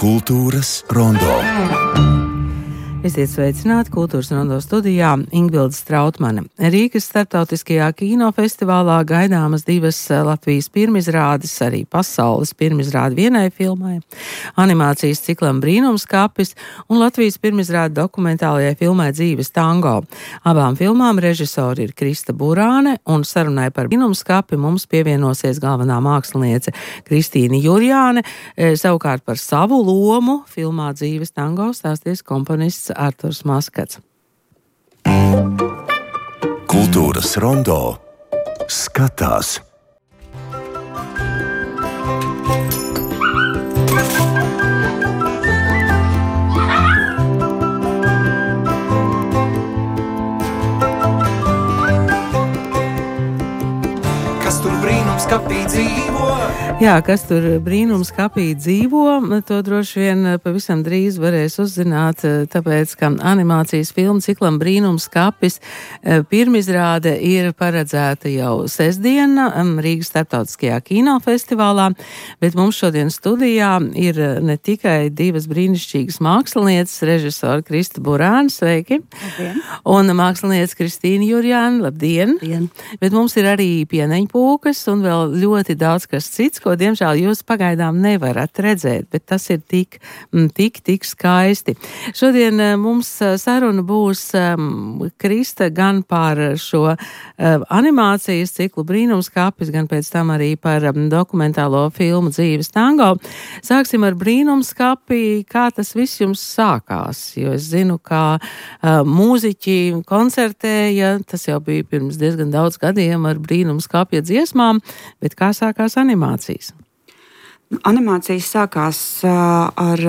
Kultūras rondo. Esiet sveicināti Kultūras rondo studijā Ingvilde Strautmane. Rīgas starptautiskajā kinofestivālā gaidāmas divas Latvijas pirmizrādes, arī pasaules pirmizrāde vienai filmai, animācijas ciklam Brīnumskapis un Latvijas pirmizrāde dokumentālajai filmai Dzīves tango. Abām filmām režisori ir Krista Burāne, un sarunai par Brīnumskapi mums pievienosies galvenā māksliniece Kristīna Jurjāne. Savukārt par savu lomu filmā Dzīves tango stāsties komponists Arturs Maskats. Kultūras rondo skatās. Kas tur brīnumskapī dzīvo? Jā, kas tur brīnumskapī dzīvo, to droši vien pavisam drīz varēs uzzināt, tāpēc, ka animācijas filmu ciklam Brīnumskapis pirmizrāde ir paredzēta jau sestdiena Rīgas starptautiskajā kinofestivālā, bet mums šodien studijā ir ne tikai divas brīnišķīgas mākslinieces, režisori Krista Burāne, sveiki, labdien. Un mākslinieca Kristīna Jurjāne, labdien, labdien. Bet mums ir arī pieneņpūkas un vēl ļoti daudz kas cits, ko diemžēl jūs pagaidām nevarat redzēt, bet tas ir tik skaisti. Šodien mums saruna būs Krista gan par šo animācijas ciklu Brīnumskapis, gan pēc tam arī par dokumentālo filmu Dzīves tango. Sāksim ar Brīnumskapi, kā tas viss jums sākās, jo es zinu, kā mūziķi koncertēja, tas jau bija pirms diezgan daudz gadiem ar Brīnumskapja dziesmām, bet kā sākās animācijas? Animācijas sākās ar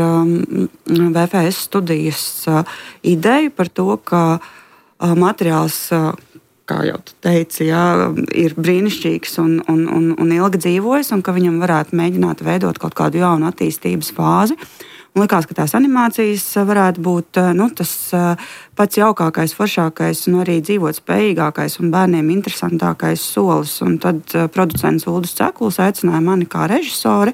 VFS studijas ideju par to, ka materiāls, kā jau tu teici, ir brīnišķīgs un ilgi dzīvojis, un ka viņam varētu mēģināt veidot kaut kādu jaunu attīstības fāzi. Un likās, ka tās animācijas varētu būt tas pats jaukākais, foršākais un arī dzīvot spējīgākais un bērniem interesantākais solis. Un tad producents Uldis Cekuls aicināja mani kā režisori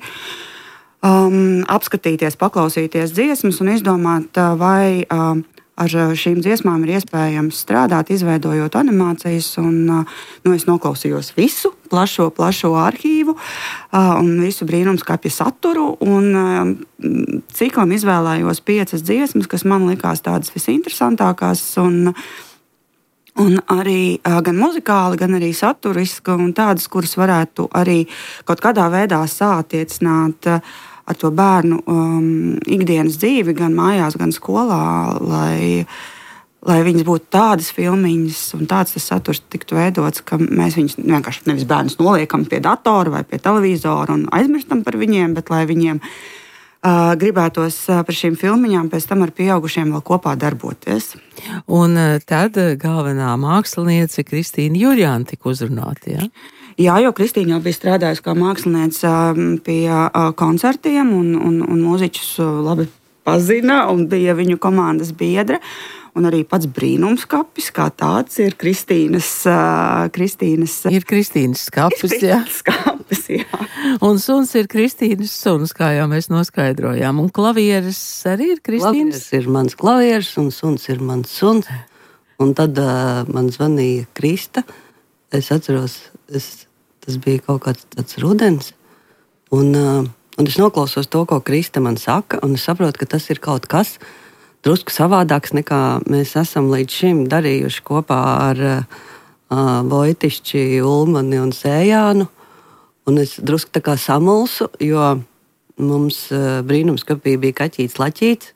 apskatīties, paklausīties dziesmas un izdomāt, vai ar šīm dziesmām ir iespējams strādāt, izveidojot animācijas. Es noklausījos visu plašo arhīvu un visu Brīnumskapja saturu. Ciklam izvēlējos 5 dziesmas, kas man likās tādas visinteresantākās. Un arī gan muzikāli, gan arī saturiski, un tādas, kuras varētu arī kaut kādā veidā sātiecināt ar to bērnu ikdienas dzīvi, gan mājās, gan skolā, lai viņas būtu tādas filmiņas un tāds tas saturs tiktu veidots, ka mēs viņus vienkārši nevis bērnus noliekam pie datora vai pie televizora un aizmirstam par viņiem, bet lai viņiem gribētos par šīm filmiņām pēc tam ar pieaugušiem vēl kopā darboties. Un tad galvenā māksliniece Kristīna Jurjāne tika uzrunāta, ja? Jā, jo Kristīna jau bija strādājusi kā māksliniece pie koncertiem un mūziķus labi pazina un bija viņu komandas biedra. Un arī pats Brīnumskapis kā tāds ir Kristīnas. Ir Kristīnas skapis, jā. Skapis, jā. Un suns ir Kristīnas suns, kā jau mēs noskaidrojām. Un klavieres arī ir Kristīnas? Klavieres ir mans klavieres un suns ir mans suns. Un tad man zvanīja Krista. Es atceros, tas bija kaut kāds tāds rudens. Un es noklausos to, ko Krista man saka, un es saprotu, ka tas ir kaut kas drusku savādāks, nekā mēs esam līdz šim darījuši kopā ar Vojtišķi, Ulmani un Sējānu. Un es drusku tā kā samulsu, jo mums Brīnumskapī bija kaķīts Laķīts.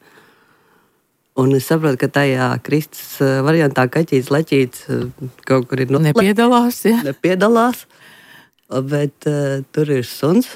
Un es saprotu, ka tajā Kristas variantā kaķīts Laķīts kaut kur ir nepiedalās, ja? Nepiedalās, bet tur ir suns.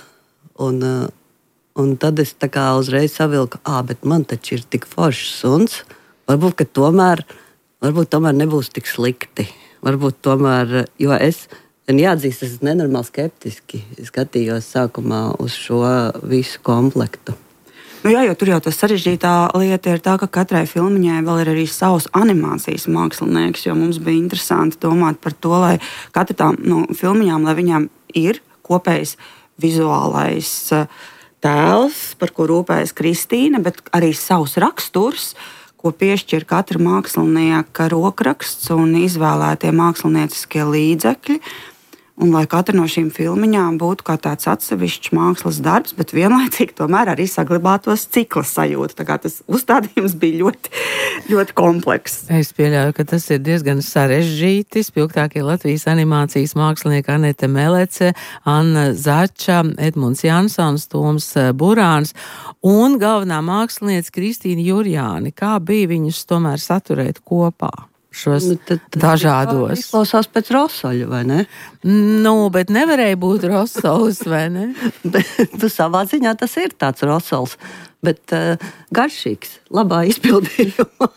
Un tad es tā kā uzreiz savilku, bet man taču ir tik foršs suns. Varbūt tomēr nebūs tik slikti. Varbūt tomēr, jo es jāatzīst, es nenormāli skeptiski skatījos sākumā uz šo visu komplektu. Jā, jo tur jau tas sarežģītā lieta ir tā, ka katrai filmiņai vēl ir arī savs animācijas mākslinieks, jo mums bija interesanti domāt par to, lai katra tām filmiņām, lai viņām ir kopējs vizuālais tēls, par ko rūpējas Kristīna, bet arī savs raksturs, ko piešķir katra mākslinieka rokraksts un izvēlētie mākslinieciskie līdzekļi. Un lai katra no šīm filmiņām būtu kā tāds atsevišķs mākslas darbs, bet vienlaicīgi tomēr arī saglabātos cikla sajūta. Tā kā tas uzstādījums bija ļoti, ļoti komplekss. Es pieļauju, ka tas ir diezgan sarežģīti. Spilgtākie Latvijas animācijas mākslinieki Anete Melece, Anna Zača, Edmunds Jansons, Toms Burāns un galvenā mākslinieca Kristīna Jurjāni. Kā bija viņus tomēr saturēt kopā? Šos dažādos. Izklausās pēc Rosoļa, vai ne? Bet nevarēja būt Rosols, vai ne? Tu savā ziņā tas ir tāds Rosols, bet garšīgs, labā izpildījumā.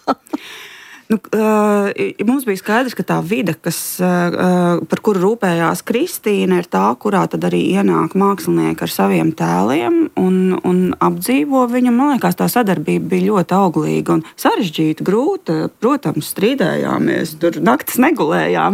Mums bija skaidrs, ka tā vide, par kuru rūpējās Kristīna, ir tā, kurā tad arī ienāk mākslinieki ar saviem tēliem un apdzīvo viņu. Man liekas, tā sadarbība bija ļoti auglīga un sarežģīta, grūta. Protams, strīdējāmies, tur naktis negulējām,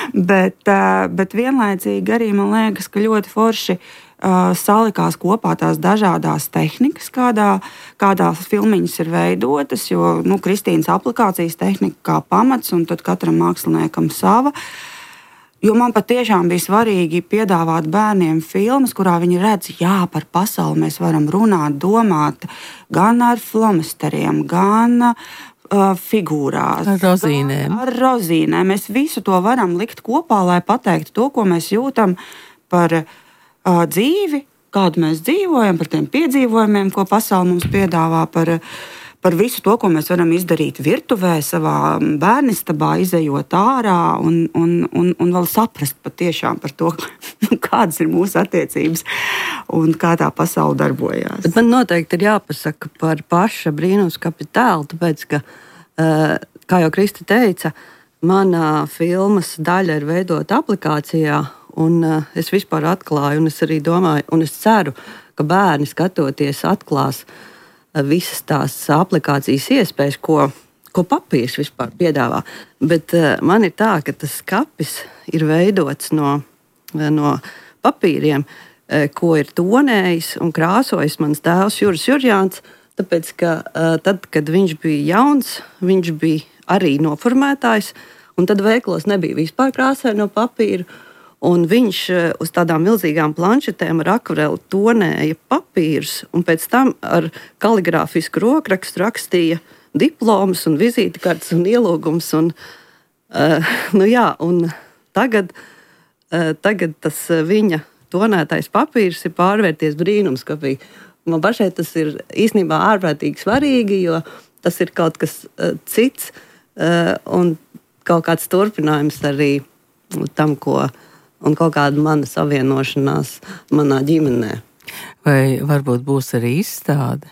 bet vienlaicīgi arī man liekas, ka ļoti forši salikās kopā tās dažādās tehnikas, kādās filmiņas ir veidotas, jo Kristīnas aplikācijas tehnika kā pamats, un tad katram māksliniekam sava. Jo man patiešām bija svarīgi piedāvāt bērniem filmas, kurā viņi redz, jā, par pasauli mēs varam runāt, domāt gan ar flomasteriem, gan figūrās. Ar rozīnēm. Mēs visu to varam likt kopā, lai pateiktu to, ko mēs jūtam par dzīvi, kādu mēs dzīvojam, par tiem piedzīvojumiem, ko pasaule mums piedāvā, par visu to, ko mēs varam izdarīt virtuvē, savā bērnistabā, izejot ārā un vēl saprast patiešām par to, kādas ir mūsu attiecības un kā tā pasaule darbojās. Bet man noteikti ir jāpasaka par paša brīnumskapja tēlu, tāpēc, ka, kā jau Krista teica, mana filmas daļa ir veidota aplikācijā, un es vispār atklāju, un es arī domāju, un es ceru, ka bērni skatoties atklās visas tās aplikācijas iespējas, ko papīrs vispār piedāvā. Bet man ir tā, ka tas skapis ir veidots no papīriem, ko ir tonējis un krāsojis mans tēvs Juris Jurjāns, tāpēc, ka tad, kad viņš bija jauns, viņš bija arī noformētājs, un tad veiklos nebija vispār krāsē no papīra. Un viņš uz tādām milzīgām planšetēm ar akvareli tonēja papīrus, un pēc tam ar kaligrāfisku rokrakstu rakstīja diplomus un vizītkartes un ielūgumus. Un tagad tas viņa tonētais papīrs ir pārvērties brīnumskapī. Man pašai tas ir īstenībā ārprātīgi svarīgi, jo tas ir kaut kas cits un kaut kāds turpinājums arī tam, un kaut kāda mana savienošanās manā ģimenē. Vai varbūt būs arī izstāde?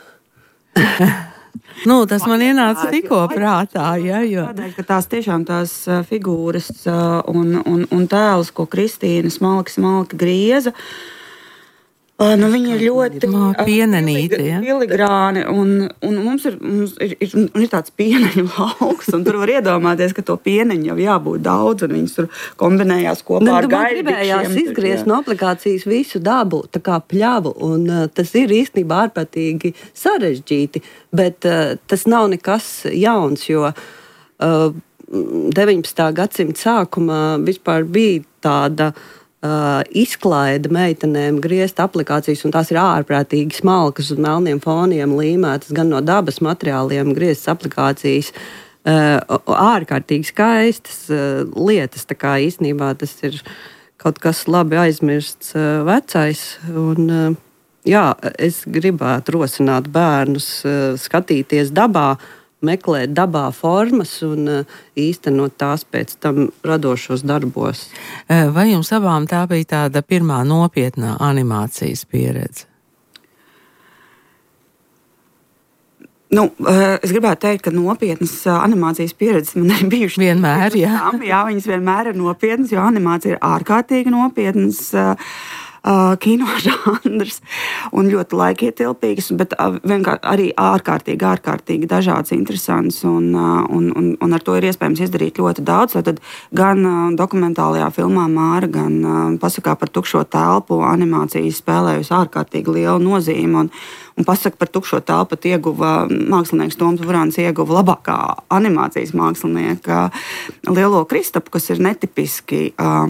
Tas man ienāca tikko prātā. Tādēļ, ka tās tiešām tās figūras un tēlus, ko Kristīna smalki grieza, viņi ir ļoti pienenīti, filigrāni, un mums ir tāds pieneņu lauks, un tur var iedomāties, ka to pieneņu jau jābūt daudz, un viņas tur kombinējās kopā ar gaidīšiem. Gribējās izgriezt no aplikācijas visu dabu, tā kā pļavu, un tas ir īstenībā ārprātīgi sarežģīti, bet tas nav nekas jauns, jo 19. gadsimta sākumā vispār bija tāda izklaide meitenēm griezt aplikācijas, un tās ir ārprātīgi smalkas uz melniem foniem līmētas, gan no dabas materiāliem grieztas aplikācijas, ārkārtīgi skaistas lietas, tā kā īstenībā tas ir kaut kas labi aizmirsts vecais, un es gribētu rosināt bērnus skatīties dabā, meklēt dabā formas un īstenot tās pēc tam radošos darbos. Vai jums abām tā bija tāda pirmā nopietnā animācijas pieredze? Es gribētu teikt, ka nopietnas animācijas pieredzes man ir bijušas. Vienmēr, jā. Jā, viņas vienmēr ir nopietnas, jo animācija ir ārkārtīgi nopietnas kino žanrs un ļoti laikietilpīgs, bet vienkārši arī ārkārtīgi dažāds, interesants un ar to ir iespējams izdarīt ļoti daudz. Tad gan dokumentālajā filmā Māra, gan pasakā par tukšo telpu animācijas spēlējusi ārkārtīgi lielu nozīmi un pasaka par tukšo telpu ieguva mākslinieks Toms Burāns ieguva labākā animācijas mākslinieka lielo kristapu, kas ir netipiski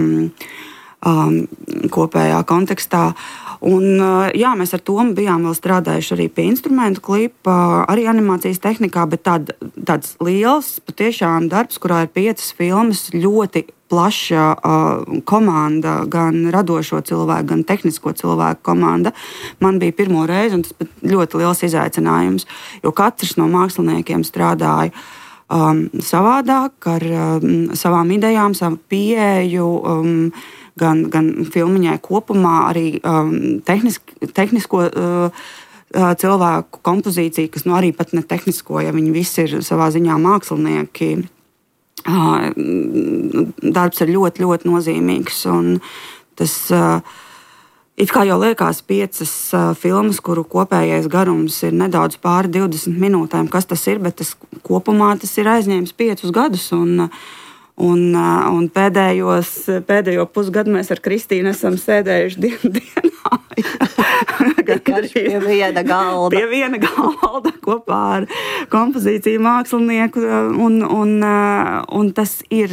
kopējā kontekstā. Un, mēs ar Tomu bijām vēl strādājuši arī pie instrumentu klipa, arī animācijas tehnikā, bet tāds liels patiešām darbs, kurā ir 5 filmas, ļoti plaša komanda, gan radošo cilvēku, gan tehnisko cilvēku komanda. Man bija pirmo reizi, un tas bija ļoti liels izaicinājums, jo katrs no māksliniekiem strādāja savādāk, ar savām idejām, savu pieeju, gan filmiņai kopumā, arī tehnisko cilvēku kompozīciju, kas arī pat ne tehnisko, ja viņi visi ir savā ziņā mākslinieki. Darbs ir ļoti, ļoti nozīmīgs. Un tas it kā jau liekas 5 filmas, kuru kopējais garums ir nedaudz pāri 20 minūtēm, kas tas ir, bet kopumā tas ir aizņēmis 5 gadus. Un pēdējo pusgadu mēs ar Kristīnu esam sēdējuši dienā. Pie viena galda. Pie viena galda kopā ar kompozīciju mākslinieku. Un tas ir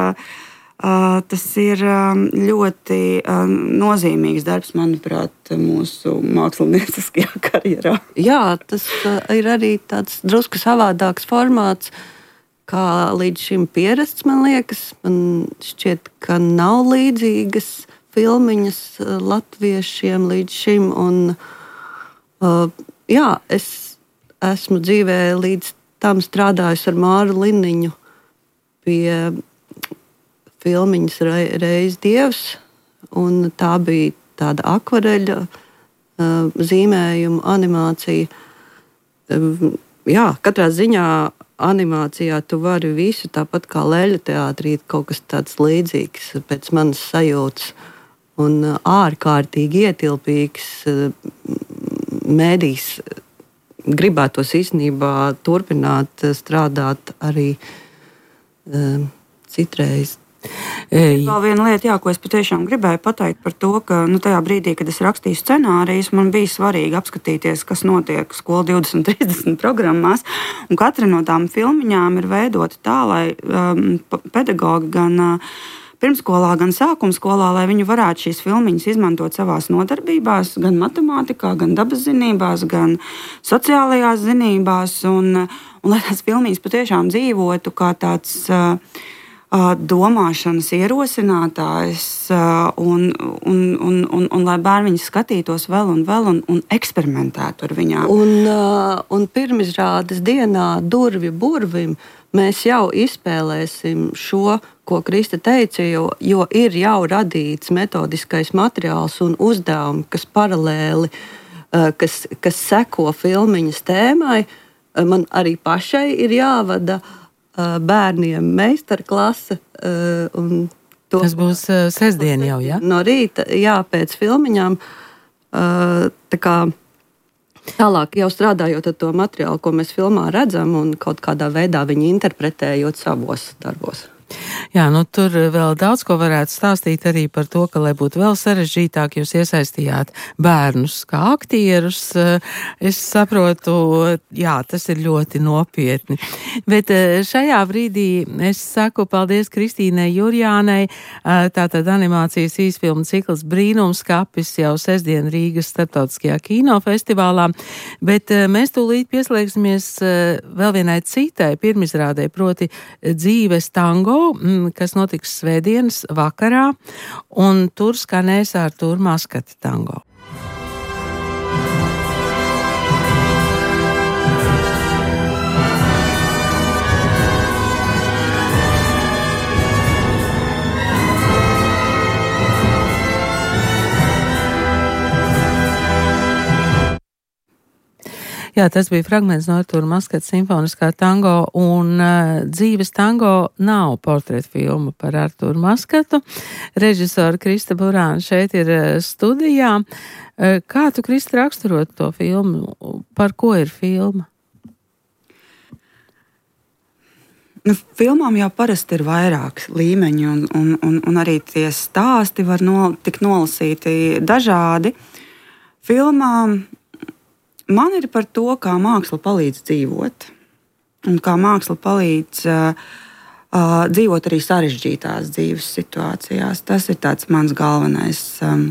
ļoti nozīmīgs darbs, manuprāt, mūsu mākslinieckajā karjerā. Jā, tas ir arī tāds drusku savādāks formāts, kā līdz šim pierasts, man liekas. Man šķiet, ka nav līdzīgas filmiņas latviešiem līdz šim. Un, es esmu dzīvē līdz tam strādājusi ar Māru Liniņu pie filmiņas Reiz Dievs. Un tā bija tāda akvareļa zīmējuma animācija. Katrā ziņā animācijā tu vari visu, tāpat kā Leļu teātrī, kaut kas tāds līdzīgs pēc manas sajūtas un ārkārtīgi ietilpīgs mēdījis. Gribētos īstenībā turpināt strādāt arī citreiz. Vēl viena lieta, ko es patiešām gribēju pateikt par to, ka tajā brīdī, kad es rakstīju scenārijus, man bija svarīgi apskatīties, kas notiek Skola 2030 programmās. Un katra no tām filmiņām ir veidota tā, lai pedagogi gan pirmskolā, gan sākumskolā, lai viņi varētu šīs filmiņas izmantot savās nodarbībās, gan matemātikā, gan dabas zinībās, gan sociālajās zinībās. Un lai tās filmiņas patiešām dzīvotu kā tāds domāšanas ierosinātājs un lai bērni viņus skatītos vēl un eksperimentētu ar viņām. Un pirmizrādes dienā Durvju burvim mēs jau izspēlēsim šo, ko Krista teica, jo ir jau radīts metodiskais materiāls un uzdevumi, kas paralēli, kas seko filmiņas tēmai. Man arī pašai ir jāvada bērniem meistarklase. Tas būs sestdien jau, ja? No rīta, pēc filmiņām. Tā kā tālāk jau strādājot ar to materiālu, ko mēs filmā redzam, un kaut kādā veidā viņu interpretējot savos darbos. Jā, tur vēl daudz ko varētu stāstīt arī par to, ka, lai būtu vēl sarežģītāk, jūs iesaistījāt bērnus kā aktierus. Es saprotu, tas ir ļoti nopietni. Bet šajā brīdī es saku paldies Kristīnai Jurjānai, tātad animācijas īsfilmu cikls Brīnumskapis jau sestdien Rīgas starptautiskajā kinofestivālā, bet mēs tūlīt pieslēgsimies vēl vienai citai pirmizrādē, proti Dzīves tango, kas notiks svētdienas vakarā, un tur skanēs Artūra Maskata tango. Jā, tas bija fragments no Artūra Maskata simfoniskā tango, un dzīves tango nav portretu filma par Artūru Maskatu. Režisora Krista Burāna šeit ir studijā. Kā tu, Krista, raksturot to filmu? Par ko ir filma? Filmām jau parasti ir vairāk līmeņi, un arī tie stāsti var tikt nolasīti dažādi. Filmām man ir par to, kā māksla palīdz dzīvot, un kā māksla palīdz dzīvot arī sarežģītās dzīves situācijās. Tas ir tāds mans galvenais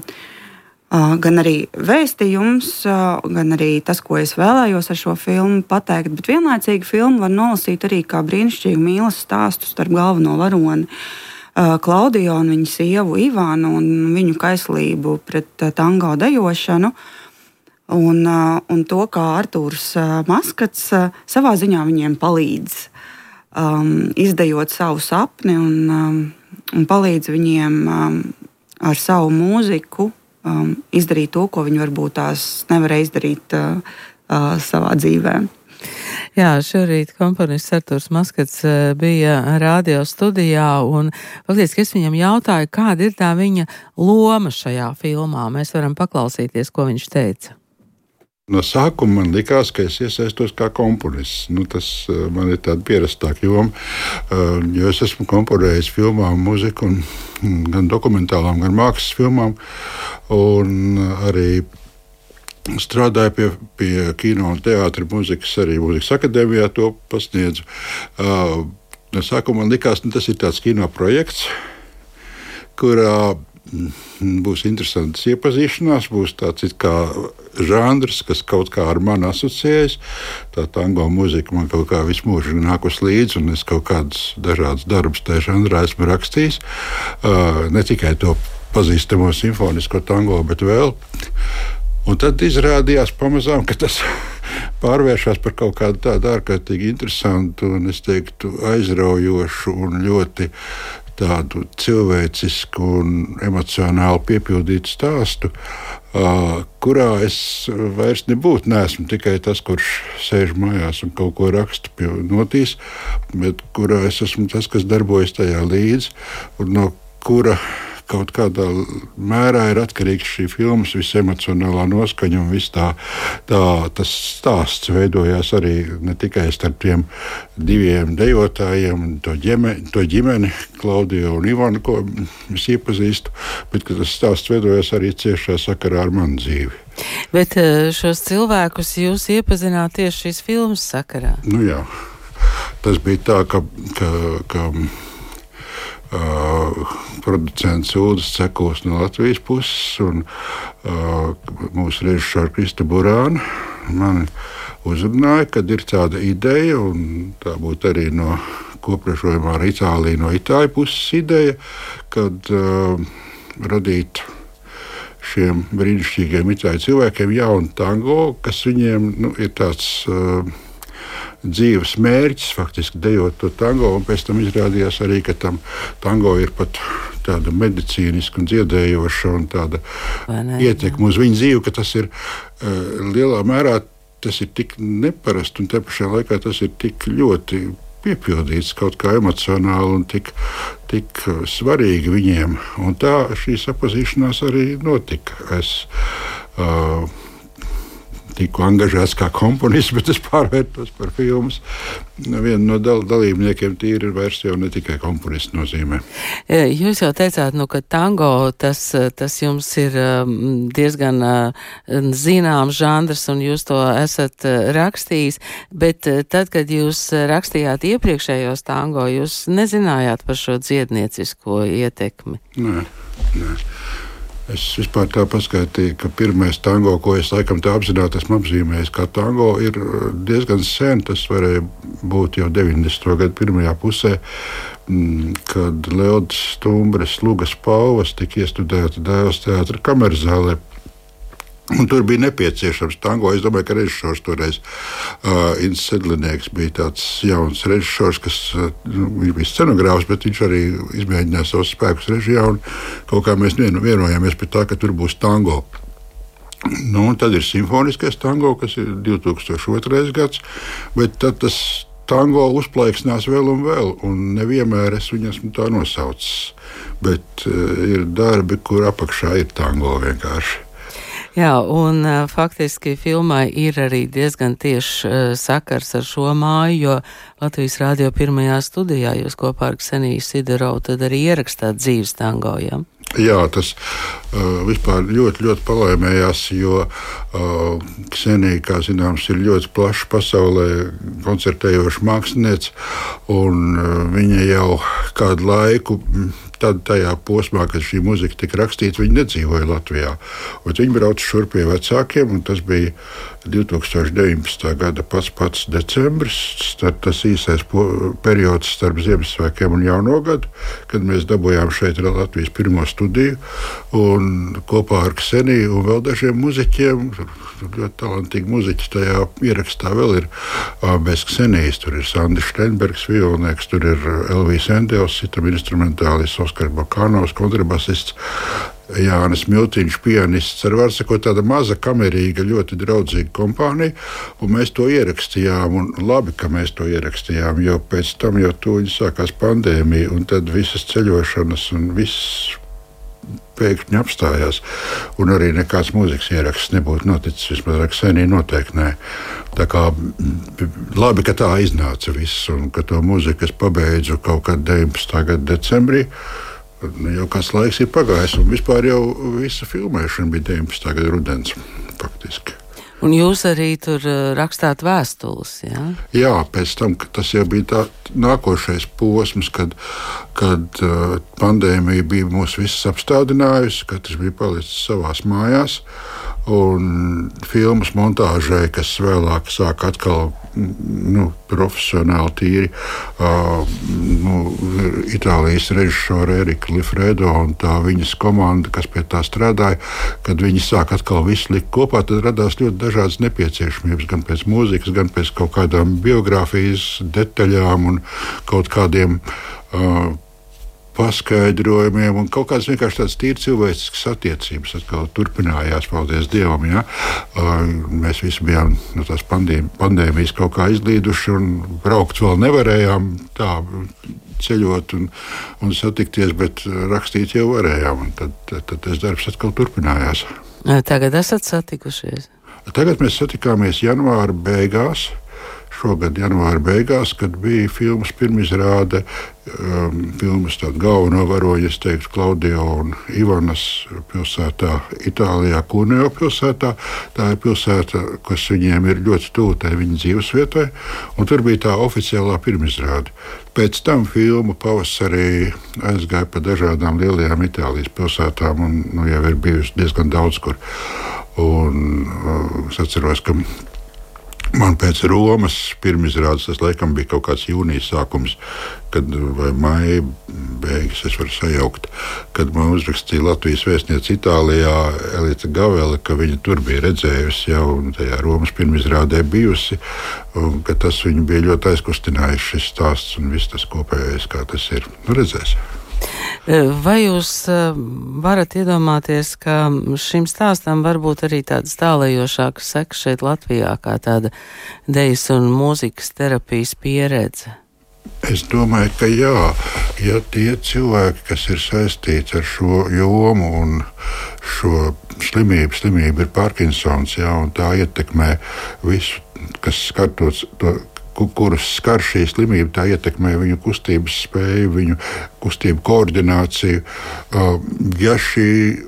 gan arī vēstījums, gan arī tas, ko es vēlējos ar šo filmu pateikt. Bet vienlaicīgi filmu var nolasīt arī kā brīnišķīgu mīlestības stāstu starp galveno varoni Klaudiju un viņa sievu Ivānu un viņu kaislību pret tango dejošanu. Un to, kā Artūrs Maskats savā ziņā viņiem palīdz izdejot savu sapni un palīdz viņiem ar savu mūziku izdarīt to, ko viņi varbūt tās nevarēja izdarīt savā dzīvē. Jā, šorīt komponists Artūrs Maskats bija radio studijā, un faktiski es viņam jautāju, kāda ir tā viņa loma šajā filmā. Mēs varam paklausīties, ko viņš teica. No sākuma man likās, ka es iesaistos kā komponists. Tas man ir tāda pierastāka joma, jo es esmu komponējis filmām mūziku, gan dokumentālām, gan mākslas filmām, un arī strādāju pie kino un teātra mūzikas, arī mūzikas akadēmijā to pasniedzu. No sākuma man likās, tas ir tāds kino projekts, kurā būs interesants iepazīšanās, būs tāds it kā žanrs, kas kaut kā ar mani asociējas. Tā tango mūzika man kaut kā visu mūžu nākus līdzi, un es kaut kādus dažādus darbus tajā žanrā esmu rakstījis. Ne tikai to pazīstamo simfonisko tango, bet vēl. Un tad izrādījās pamazām, ka tas pārvēršas par kaut kādu tādu ārkārtīgi interesantu un, es teiktu, aizraujošu un ļoti tādu cilvēcisku un emocionāli piepildītu stāstu, kurā es vairs neesmu tikai tas, kurš sēž mājās un kaut ko raksta pie notīs, bet kurā es esmu tas, kas darbojas tajā līdzi, un no kura kaut kādā mērā ir atkarīgs šī filmas visemocionālā noskaņa, un viss tas stāsts veidojās arī ne tikai starp tiem diviem dejotājiem, to ģimeni, Klaudiju un Ivanu, ko es iepazīstu, bet tas stāsts veidojās arī ciešā sakarā ar manu dzīvi. Bet šos cilvēkus jūs iepazināt tieši šīs filmas sakarā? Jā, tas bija tā, ka producents Uldis Cekuls no Latvijas puses un mūsu režisora Krista Burāna mani uzrunāja, kad ir tāda ideja, un tā būtu arī no kopražojumā ar Itāliju, no Itāļu puses ideja, kad radīt šiem brīnišķīgiem itāļu cilvēkiem jaunu tango, kas viņiem ir tāds dzīves mērķis, faktiski dejot to tango, un pēc tam izrādījās arī, ka tam tango ir pat tāda medicīniska un dziedējoša un tāda ietekme uz viņu dzīvi, ka tas ir lielā mērā tas ir tik neparasts, un te pašā laikā tas ir tik ļoti piepildīts kaut kā emocionāli un tik svarīgi viņiem. Un tā šī sapazīšanās arī notika. Es tiku angažēts kā komponists, bet es pārvērtos par filmas. Viena no dalībniekiem tīri ir vairs jau ne tikai komponists nozīmē. Jūs jau teicāt, ka tango tas jums ir diezgan zināms žanrs, un jūs to esat rakstījis, bet tad, kad jūs rakstījāt iepriekšējos tango, jūs nezinājāt par šo dziedniecisko ietekmi? Nē. Es vispār tā paskaitīju, ka pirmais tango, ko es laikam tā apzināti esmu apzīmējis kā tango, ir diezgan sen. Tas varēja būt jau 90. gadu pirmajā pusē, kad Leodas Stumbres Lugas Pauvas tika iestudēta Dēls teātra kamerzālē. Un tur bija nepieciešams tango. Es domāju, ka režisors toreiz Inns Sedlinieks bija tāds jauns režisors, kas viņš bija scenogrāfs, bet viņš arī izmēģināja savus spēkus režijā. Un kaut kā mēs vienojāmies pie tā, ka tur būs tango. Nu, un tad ir simfoniskais tango, kas ir 2002. Gads, bet tad tas tango uzplaiksnās vēl, un nevienmēr es viņu esmu tā nosaucis. Bet ir darbi, kur apakšā ir tango vienkārši. Jā, un faktiski filmai ir arī diezgan tieši sakars ar šo māju, jo Latvijas Rādio pirmajā studijā jūs kopā ar Kseniju Siderovu tad arī ierakstāt dzīves tango, jā? Jā, tas vispār ļoti, ļoti palaimējās, jo Ksenija, kā zināms, ir ļoti plaša pasaulē koncertējoša māksliniece, un viņa jau kādu laiku, tad tajā posmā, kad šī muzika tika rakstīta, viņa nedzīvoja Latvijā. Viņa brauca šurp pie vecākiem, un tas bija 2019. Gada pats decembris, tas īsais periods starp Ziemassvētkiem un Jauno gadu, kad mēs dabūjām šeit Latvijas pirmo studiju, un kopā ar Kseniju un vēl dažiem muziķiem, ļoti talantīgi muziķi tajā ierakstā vēl ir bez Ksenijas. Tur ir Sandis Steinbergs, violnieks, tur ir Elvijs Endels, citam instrumentālis, Oskars Bakānovs, kontrabasists, Jānis Miltiņš, pianists, ar var sakot tāda maza, kamerīga, ļoti draudzīga kompānija, un mēs to ierakstījām, un labi, ka mēs to ierakstījām, jo pēc tam jau tūlīt sākās pandēmija, un tad visas ceļošanas un viss pēkšņi apstājās, un arī nekāds mūzikas ieraksts nebūtu noticis, vismaz ar Kseniju noteikti nē. Tā kā labi, ka tā iznāca viss, un ka to mūziku es pabeidzu kaut kad 19. Gada decembrī. Jau kāds laiks ir pagājis, un vispār jau visa filmēšana bija 19. Gada rudens, faktiski. Un jūs arī tur rakstāt vēstules, jā? Jā, pēc tam, tas jau bija tā nākošais posms, kad pandēmija bija mūs visus apstādinājusi, katrs bija palicis savās mājās, un filmas montāžai, kas vēlāk sāk atkal profesionāli tīri, Itālijas režisora Erika Lifredo un tā viņas komanda, kas pie tā strādāja, kad viņi sāk atkal visu likt kopā, tad radās ļoti dažādas nepieciešamības, gan pēc mūzikas, gan pēc kaut kādām biogrāfijas detaļām un kaut kādiem paskaidrojumiem, un kaut kāds vienkārši tāds tīri cilvēcisks attiecības atkal turpinājās, paldies Dievam, ja? Mēs visi bijām no tās pandēmijas kaut kā izlīduši, un braukt vēl nevarējām tā ceļot un satikties, bet rakstīt jau varējām, un tad tas darbs atkal turpinājās. Tagad esat satikušies? Tagad mēs satikāmies janvāra beigās, šogad janvāra beigās, kad bija filmas pirmizrāde, filmas tāda galveno varoņa, es teiktu, Klaudio un Ivanas pilsētā, Itālijā, Cuneo pilsētā. Tā ir pilsēta, kas viņiem ir ļoti tuvu tai viņa dzīvesvietai, un tur bija tā oficiālā pirmizrāde. Pēc tam filma pavasarī aizgāja pa dažādām lielajām Itālijas pilsētām, un jau ir bijusi diezgan daudz kur. Un es atceros, ka man pēc Romas pirmizrādes, tas laikam bija kaut kāds jūnijas sākums, vai maija beigas, es varu sajaukt, kad man uzrakstīja Latvijas vēstniece Itālijā Elita Gavele, ka viņa tur bija redzējusi jau un tajā Romas pirmizrādē bijusi, un ka tas viņu bija ļoti aizkustinājis šis stāsts un viss tas kopējais, kā tas ir. Redzēs. Vai jūs varat iedomāties, ka šim stāstam varbūt arī tādas tālējošākas sekas šeit Latvijā, kā tāda dejas un mūzikas terapijas pieredze? Es domāju, ka jā, ja tie cilvēki, kas ir saistīti ar šo jomu un šo slimība ir Parkinsons, jā, un tā ietekmē visu, kas skatos to, kurus skar šī slimība, tā ietekmē viņu kustības spēju, viņu kustību koordināciju. Ja šī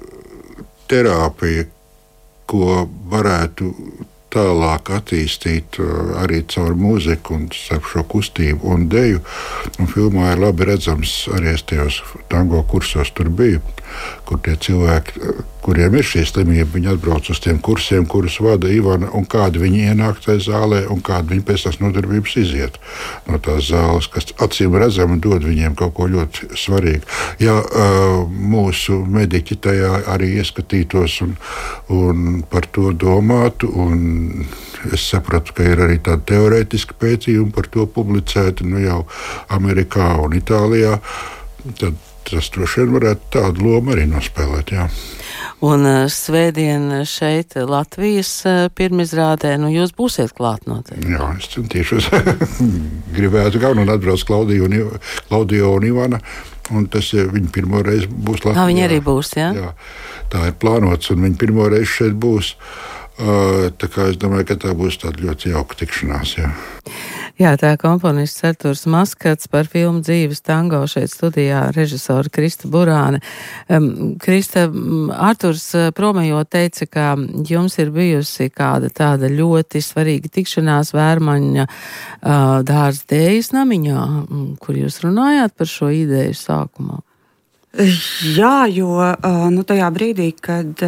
terapija, ko varētu tālāk attīstīt arī caur mūziku un starp šo kustību un deju, un filmā ir labi redzams, arī es tajos tango kursos tur biju, kur tie cilvēki, kuriem ir šī slimība, viņi atbrauc uz tiem kursiem, kurus vada Ivana, un kādi viņi ienāk tajā zālē, un kādi viņi pēc tās nodarbības iziet no tās zāles, kas acīm redzami dod viņiem kaut ko ļoti svarīgu. Ja mūsu mediķi tajā arī ieskatītos un par to domātu, un es sapratu, ka ir arī tādi teorētiski pētījumi par to publicēti, jau Amerikā un Itālijā, tad tas droši vien varētu tādu lomu arī nospēlēt, jā. Un svētdien šeit Latvijas pirmizrādē, jūs būsiet klāt noteikti. Jā, es centīšos. Gribētu galvenu atbrauc Klaudiju un Ivana, un tas viņa pirmo reizi būs Latvijā. Viņa arī būs, jā? Jā, tā ir plānots, un viņa pirmo reizi šeit būs. Tā kā es domāju, ka tā būs tāda ļoti jauka tikšanās, jā. Jā, tā komponists Arturs Maskats par filmu Dzīves tango šeit studijā režisora Krista Burāne. Krista, Arturs promējot teica, ka jums ir bijusi kāda tāda ļoti svarīga tikšanās Vērmaņa dārza dējas namiņā, kur jūs runājāt par šo ideju sākumā. Jā, jo tajā brīdī, kad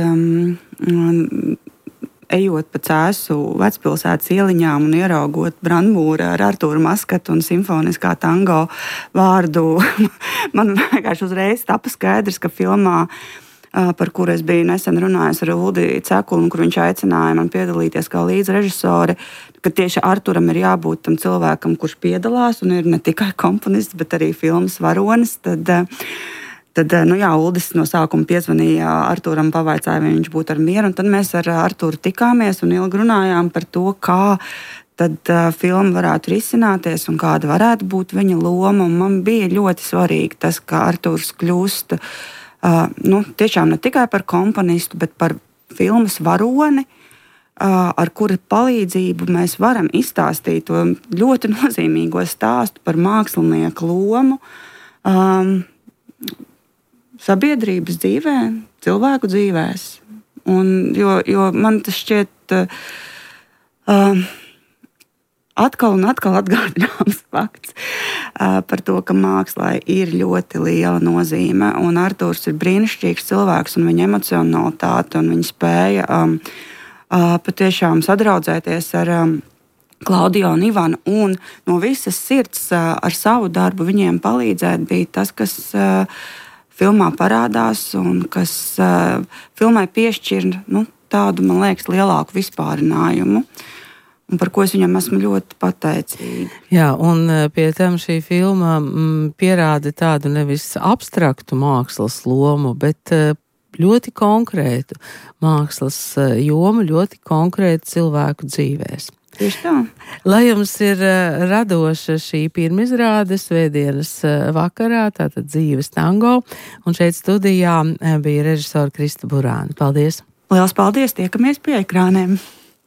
ejot pa Cēsu vecpilsētas ieliņām un ieraugot brandmūra ar Artūru Maskatu un simfoniskā tango vārdu, man vienkārši uzreiz tapa skaidrs, ka filmā, par kuru es biju nesen runājis ar Uldi Cekulu, kur viņš aicināja man piedalīties kā līdzrežisori, ka tieši Arturam ir jābūt tam cilvēkam, kurš piedalās un ir ne tikai komponists, bet arī filmas varonis, Tad Uldis no sākuma piezvanīja Arturam, pavaicāja, vai viņš būtu ar mieru, un tad mēs ar Arturu tikāmies un ilgi runājām par to, kā tad filma varētu risināties un kāda varētu būt viņa loma, un man bija ļoti svarīgi tas, ka Arturs kļūst tiešām ne tikai par komponistu, bet par filmas varoni, ar kura palīdzību mēs varam izstāstīt to ļoti nozīmīgo stāstu par mākslinieku lomu, sabiedrības dzīvē, cilvēku dzīvēs. Jo man tas šķiet atkal un atkal atgādināms fakts par to, ka mākslai ir ļoti liela nozīme. Un Arturs ir brīnišķīgs cilvēks, un viņa emocionalitāte un viņa spēja patiešām sadraudzēties ar Klaudiju un Ivanu, un no visas sirds ar savu darbu viņiem palīdzēt bija tas, kas filmā parādās un kas filmai piešķir tādu, man liekas, lielāku vispārinājumu, un par ko es viņam esmu ļoti pateicīga. Jā, un pie tam šī filma pierāda tādu nevis abstraktu mākslas lomu, bet ļoti konkrētu mākslas jomu, ļoti konkrētu cilvēku dzīvēs. Tieši tā. Lai jums ir radoša šī pirmizrāde svētdienas vakarā, tātad Dzīves tango, un šeit studijā bija režisora Krista Burāne. Paldies! Liels paldies, tiekamies pie ekrāniem!